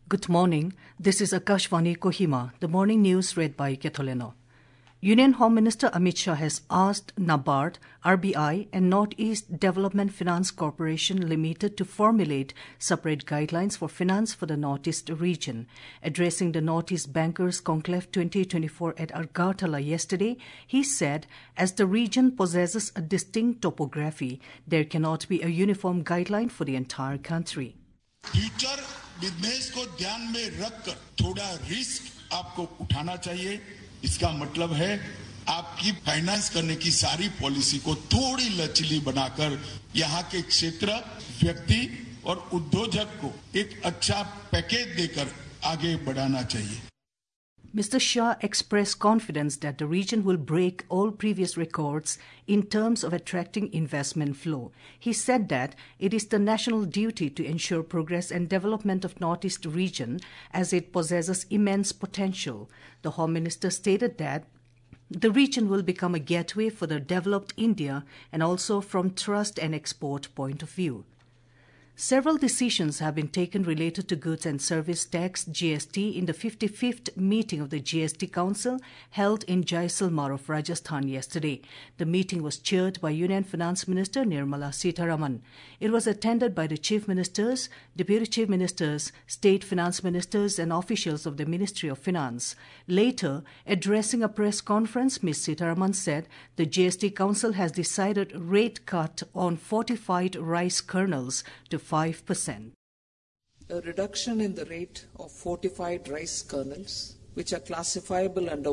Good morning. This is Akashvani Kohima, the morning news read by Ketoleno. Union Home Minister Amit Shah has asked NABARD, RBI and Northeast Development Finance Corporation Limited to formulate separate guidelines for finance for the Northeast region. Addressing the Northeast Bankers Conclave 2024 at Agartala yesterday, he said, as the region possesses a distinct topography, there cannot be a uniform guideline for the entire country. Future business को ध्यान में रखकर थोड़ा risk आपको उठाना चाहिए। इसका मतलब है आपकी फाइनेंस करने की सारी पॉलिसी को थोड़ी लचीली बनाकर यहाँ के क्षेत्र, व्यक्ति और उद्योजक को एक अच्छा पैकेज देकर आगे बढ़ाना चाहिए। Mr. Shah expressed confidence that the region will break all previous records in terms of attracting investment flow. He said that it is the national duty to ensure progress and development of Northeast region as it possesses immense potential. The Home Minister stated that the region will become a gateway for the developed India and also from trust and export point of view. Several decisions have been taken related to goods and service tax GST in the 55th meeting of the GST Council held in Jaisalmer of Rajasthan yesterday. The meeting was chaired by Union Finance Minister Nirmala Sitharaman. It was attended by the Chief Ministers, Deputy Chief Ministers, State Finance Ministers and officials of the Ministry of Finance. Later, addressing a press conference, Ms. Sitharaman said the GST Council has decided rate cut on fortified rice kernels to 5%. A reduction in the rate of fortified rice kernels, which are classifiable under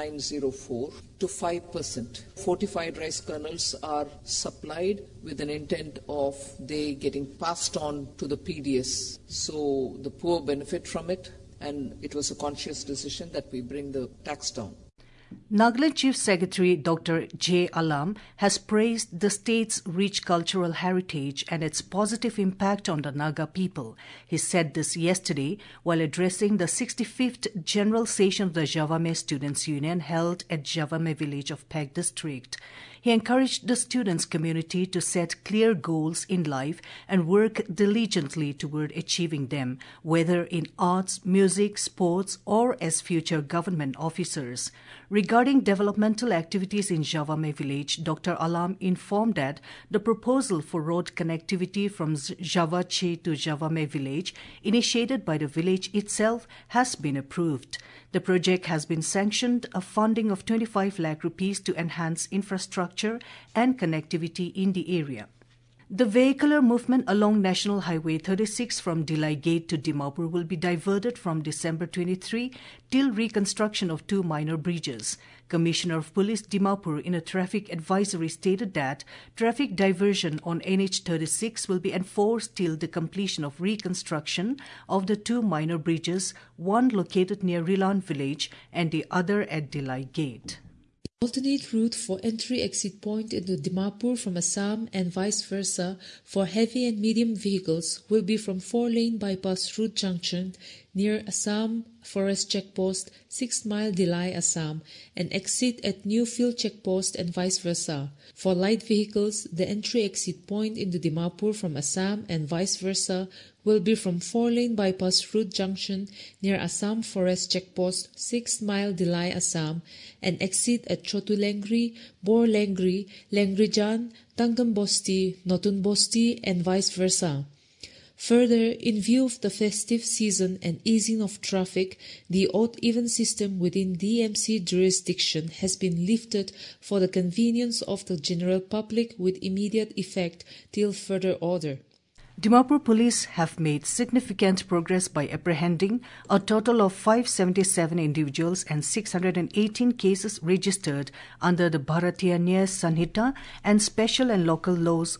1904, to 5%. Fortified rice kernels are supplied with an intent of they getting passed on to the PDS. So the poor benefit from it, and it was a conscious decision that we bring the tax down. Nagaland Chief Secretary Dr. J. Alam has praised the state's rich cultural heritage and its positive impact on the Naga people. He said this yesterday while addressing the 65th General Session of the Javame Students' Union held at Javame village of Peg District. He encouraged the students' community to set clear goals in life and work diligently toward achieving them, whether in arts, music, sports, or as future government officers. Regarding developmental activities in Javame village, Dr. Alam informed that the proposal for road connectivity from Javache to Javame village, initiated by the village itself, has been approved. The project has been sanctioned a funding of 25 lakh rupees to enhance infrastructure and connectivity in the area. The vehicular movement along National Highway 36 from Dilai Gate to Dimapur will be diverted from December 23 till reconstruction of two minor bridges. Commissioner of Police Dimapur in a traffic advisory stated that traffic diversion on NH36 will be enforced till the completion of reconstruction of the two minor bridges, one located near Rilan village and the other at Dilai Gate. Alternate route for entry-exit point into Dimapur from Assam and vice versa for heavy and medium vehicles will be from 4-lane bypass route junction near Assam Forest Checkpost, 6 Mile Dilai, Assam, and exit at Newfield Checkpost and vice versa. For light vehicles, the entry-exit point into Dimapur from Assam and vice versa will be from 4-lane bypass route junction near Assam Forest Checkpost, 6 Mile Dilai, Assam, and exit at Chotulengri, Borlengri, Lengrijan, Tanggambosti, Notunbosti, and vice versa. Further, in view of the festive season and easing of traffic, the odd-even system within DMC jurisdiction has been lifted for the convenience of the general public with immediate effect till further order. Dimapur police have made significant progress by apprehending a total of 577 individuals and 618 cases registered under the Bharatiya Nyaya Sanhita and special and local laws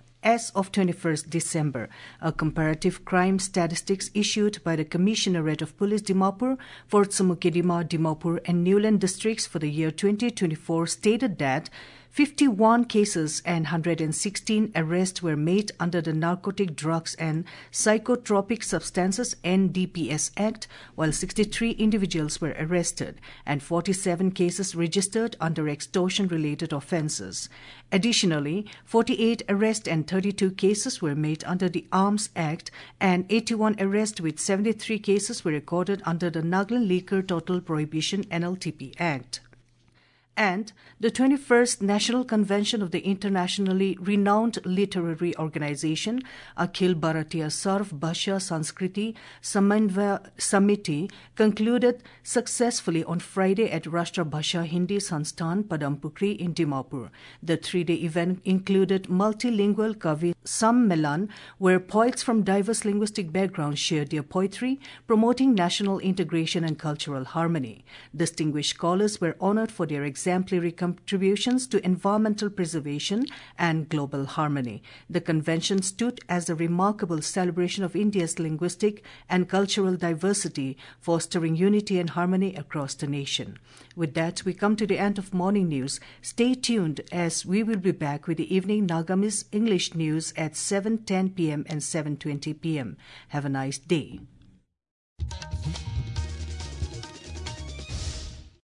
as of 21st December. A comparative crime statistics issued by the Commissionerate of Police Dimapur, Fort Samukkedima, Dimapur and Newland districts for the year 2024 stated that 51 cases and 116 arrests were made under the Narcotic Drugs and Psychotropic Substances NDPS Act, while 63 individuals were arrested and 47 cases registered under extortion-related offences. Additionally, 48 arrests and 32 cases were made under the Arms Act, and 81 arrests with 73 cases were recorded under the Nagaland Liquor Total Prohibition NLTP Act. And the 21st National Convention of the internationally renowned literary organization Akhil Bharatiya Sarv Bhasha Sanskriti Samanvaya Samiti concluded successfully on Friday at Rashtra Bhasha Hindi Sansthan Padampukri in Dimapur. The three-day event included multilingual Kavi Sammelan, where poets from diverse linguistic backgrounds shared their poetry, promoting national integration and cultural harmony. Distinguished scholars were honored for their exemplary contributions to environmental preservation and global harmony. The convention stood as a remarkable celebration of India's linguistic and cultural diversity, fostering unity and harmony across the nation. With that, we come to the end of morning news. Stay tuned as we will be back with the evening Nagamis English news at 7:10 p.m. and 7:20 p.m. Have a nice day.